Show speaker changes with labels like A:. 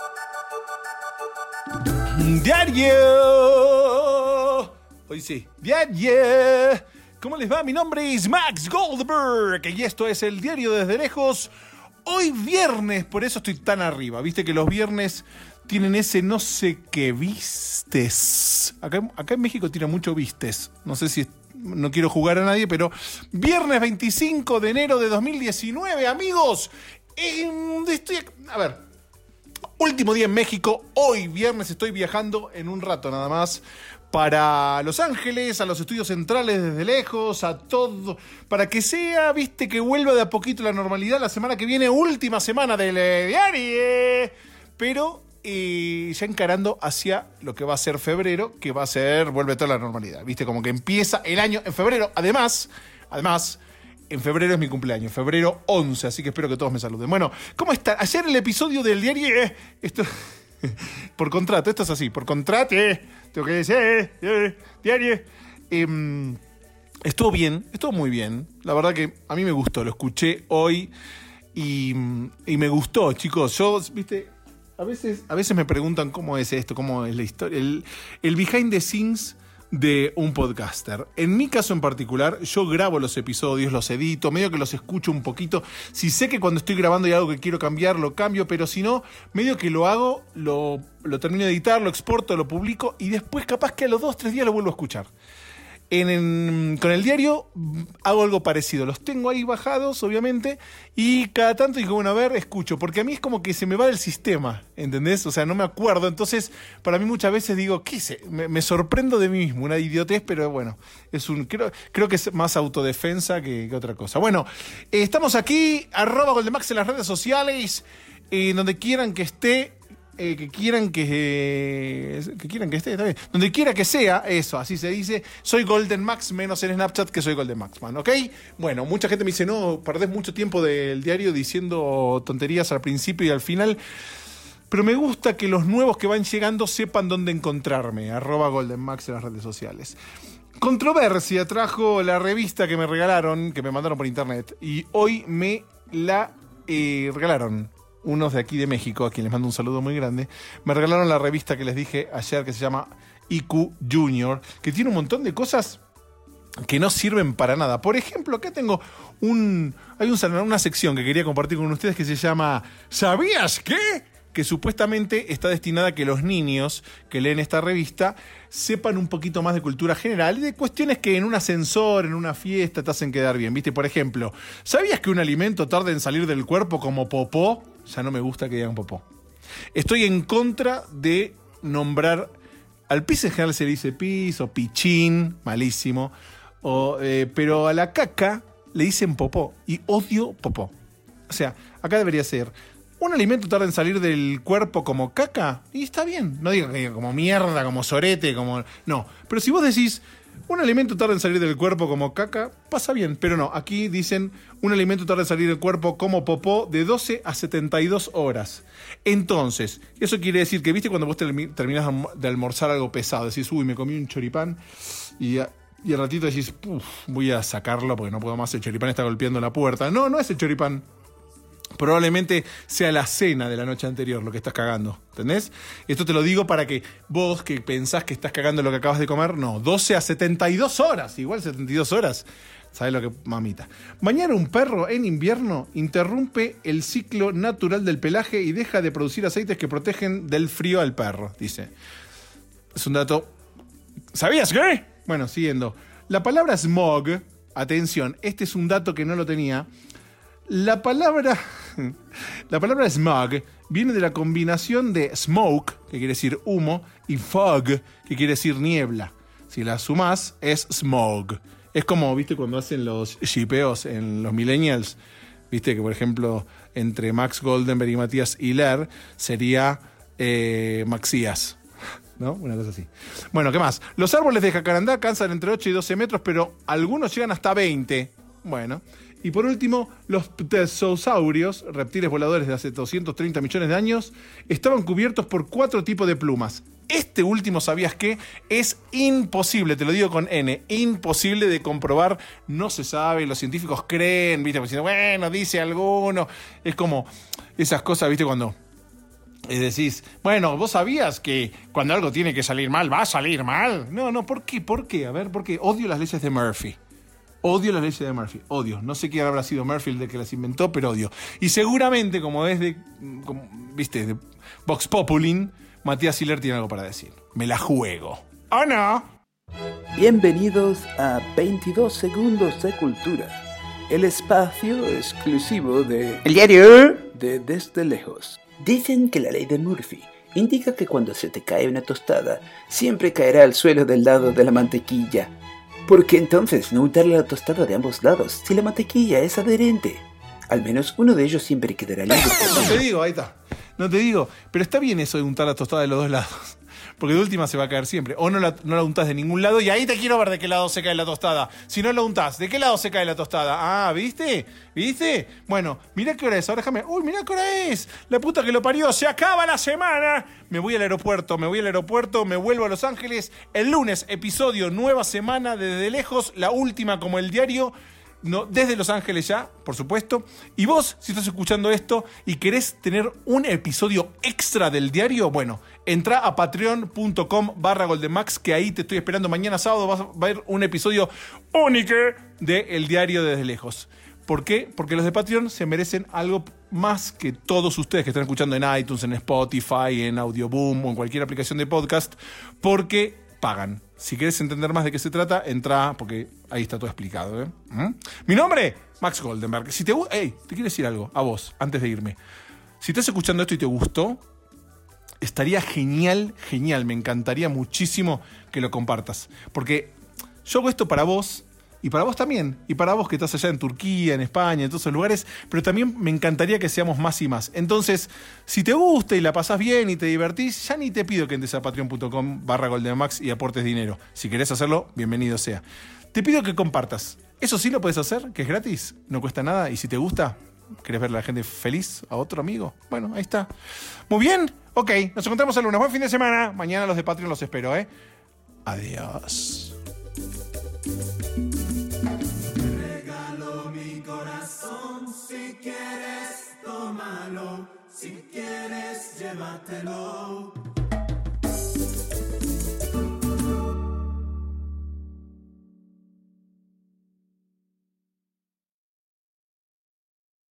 A: Diario. Hoy sí, diario. ¿Cómo les va? Mi nombre es Max Goldberg y esto es el Diario desde lejos. Hoy viernes, por eso estoy tan arriba. Viste que los viernes tienen ese no sé qué vistes. Acá en México tiene mucho vistes. No sé si no quiero jugar a nadie, pero viernes 25 de enero de 2019, amigos. A ver. Último día en México, hoy viernes estoy viajando en un rato nada más para Los Ángeles, a los estudios centrales desde lejos, a todo, para que sea, viste, que vuelva de a poquito la normalidad la semana que viene, última semana del diario, pero ya encarando hacia lo que va a ser febrero, que va a ser, vuelve toda la normalidad, viste, como que empieza el año en febrero, además, en febrero es mi cumpleaños, febrero 11, así que espero que todos me saluden. Bueno, ¿cómo están? Ayer el episodio del diario, esto por contrato, esto es así, por contrato, tengo que decir, diario. Estuvo bien, estuvo muy bien. La verdad que a mí me gustó, lo escuché hoy y me gustó, chicos. Yo, viste, a veces me preguntan cómo es esto, cómo es la historia, el behind the scenes de un podcaster. En mi caso en particular, yo grabo los episodios, los edito, medio que los escucho un poquito. Si sé que cuando estoy grabando hay algo que quiero cambiar, lo cambio, pero si no, medio que lo hago, lo termino de editar, lo exporto, lo publico y después capaz que a los 2-3 días lo vuelvo a escuchar. Con el diario hago algo parecido. Los tengo ahí bajados, obviamente, y cada tanto digo, bueno, a ver, escucho. Porque a mí es como que se me va del sistema, ¿entendés? O sea, no me acuerdo. Entonces, para mí muchas veces digo, ¿qué sé? Me sorprendo de mí mismo. Una idiotez, pero bueno, creo que es más autodefensa que otra cosa. Bueno, estamos aquí, @Goldemax en las redes sociales, donde quieran que esté. Que quieran que esté, está bien. Donde quiera que sea, eso, así se dice. Soy Golden Max, menos en Snapchat, que soy Golden Max, man, ¿ok? Bueno, mucha gente me dice, no, perdés mucho tiempo del diario diciendo tonterías al principio y al final. Pero me gusta que los nuevos que van llegando sepan dónde encontrarme. @Golden Max en las redes sociales. Controversia trajo la revista que me regalaron, que me mandaron por internet. Y hoy me la regalaron unos de aquí de México, a quien les mando un saludo muy grande. Me regalaron la revista que les dije ayer, que se llama IQ Junior, que tiene un montón de cosas que no sirven para nada. Por ejemplo, acá tengo una sección que quería compartir con ustedes que se llama ¿Sabías qué? Que supuestamente está destinada a que los niños que leen esta revista sepan un poquito más de cultura general y de cuestiones que en un ascensor, en una fiesta, te hacen quedar bien. ¿Viste? Por ejemplo, ¿sabías que un alimento tarda en salir del cuerpo como popó? Ya no me gusta que digan popó. Estoy en contra de nombrar, al pis en general se le dice pis o pichín, malísimo, pero a la caca le dicen popó y odio popó. O sea, acá debería ser, un alimento tarda en salir del cuerpo como caca, y está bien. No digo que como mierda, como sorete, como... No, pero si vos decís, un alimento tarda en salir del cuerpo como caca, pasa bien. Pero no, aquí dicen, un alimento tarda en salir del cuerpo como popó de 12 a 72 horas. Entonces, eso quiere decir que, viste, cuando vos terminás de almorzar algo pesado, decís, uy, me comí un choripán, y al ratito decís, voy a sacarlo porque no puedo más, el choripán está golpeando la puerta. No, no es el choripán. Probablemente sea la cena de la noche anterior lo que estás cagando, ¿entendés? Esto te lo digo para que vos que pensás que estás cagando lo que acabas de comer, no, 12 a 72 horas, igual 72 horas, ¿sabés lo que, mamita? Bañar a un perro en invierno interrumpe el ciclo natural del pelaje y deja de producir aceites que protegen del frío al perro, dice. Es un dato... ¿Sabías qué? Bueno, siguiendo. La palabra smog, atención, este es un dato que no lo tenía. La palabra smog viene de la combinación de smoke, que quiere decir humo, y fog, que quiere decir niebla. Si la sumás, es smog. Es como, viste, cuando hacen los shipeos en los millennials, viste que, por ejemplo, entre Max Goldenberg y Matías Hilaire sería Maxías, ¿no? Una cosa así. Bueno, ¿qué más? Los árboles de jacarandá alcanzan entre 8 y 12 metros, pero algunos llegan hasta 20. Bueno... Y por último, los pterosaurios, reptiles voladores de hace 230 millones de años, estaban cubiertos por 4 tipos de plumas. Este último, ¿sabías qué? Es imposible, te lo digo con N, imposible de comprobar, no se sabe, los científicos creen, ¿viste? Diciendo, bueno, dice alguno. Es como esas cosas, ¿viste? Cuando decís, bueno, ¿vos sabías que cuando algo tiene que salir mal, va a salir mal? No, ¿por qué? ¿Por qué? A ver, ¿por qué? Odio las leyes de Murphy. Odio las leyes de Murphy, odio. No sé quién habrá sido Murphy el de que las inventó, pero odio. Y seguramente, como es de, viste, de Vox Populin, Matías Siller tiene algo para decir. Me la juego. ¿O no?
B: Bienvenidos a 22 segundos de cultura, el espacio exclusivo de
C: El diario
B: de Desde Lejos.
C: Dicen que la ley de Murphy indica que cuando se te cae una tostada, siempre caerá al suelo del lado de la mantequilla. ¿Por qué entonces no untarle la tostada de ambos lados si la mantequilla es adherente? Al menos uno de ellos siempre quedará libre.
A: No te digo, ahí está. No te digo, pero está bien eso de untar la tostada de los dos lados. Porque de última se va a caer siempre. O no la untás de ningún lado y ahí te quiero ver de qué lado se cae la tostada. Si no la untás, ¿de qué lado se cae la tostada? Ah, ¿viste? ¿Viste? Bueno, mirá qué hora es. Ahora déjame. Uy, mirá qué hora es. La puta que lo parió. Se acaba la semana. Me voy al aeropuerto, me vuelvo a Los Ángeles. El lunes, episodio, nueva semana Desde Lejos. La última como el diario. No, desde Los Ángeles ya, por supuesto. Y vos, si estás escuchando esto y querés tener un episodio extra del diario, bueno, entrá a patreon.com/Goldenmax, que ahí te estoy esperando. Mañana sábado va a haber un episodio único de El Diario Desde Lejos. ¿Por qué? Porque los de Patreon se merecen algo más que todos ustedes que están escuchando en iTunes, en Spotify, en Audioboom o en cualquier aplicación de podcast, porque pagan. Si querés entender más de qué se trata, entrá, porque ahí está todo explicado. Mi nombre, Max Goldenberg. Si te quiero decir algo a vos, antes de irme. Si estás escuchando esto y te gustó, estaría genial, me encantaría muchísimo que lo compartas. Porque yo hago esto para vos, y para vos también, y para vos que estás allá en Turquía, en España, en todos esos lugares, pero también me encantaría que seamos más y más. Entonces, si te gusta y la pasás bien y te divertís, ya ni te pido que entres a patreon.com/Goldenmax y aportes dinero. Si querés hacerlo, bienvenido sea. Te pido que compartas. Eso sí lo puedes hacer, que es gratis, no cuesta nada, y si te gusta, ¿querés ver a la gente feliz? ¿A otro amigo? Bueno, ahí está. Muy bien, ok, nos encontramos el lunes. Buen fin de semana. Mañana los de Patreon los espero, Adiós.
D: Si quieres, tómalo. Si quieres, llévatelo.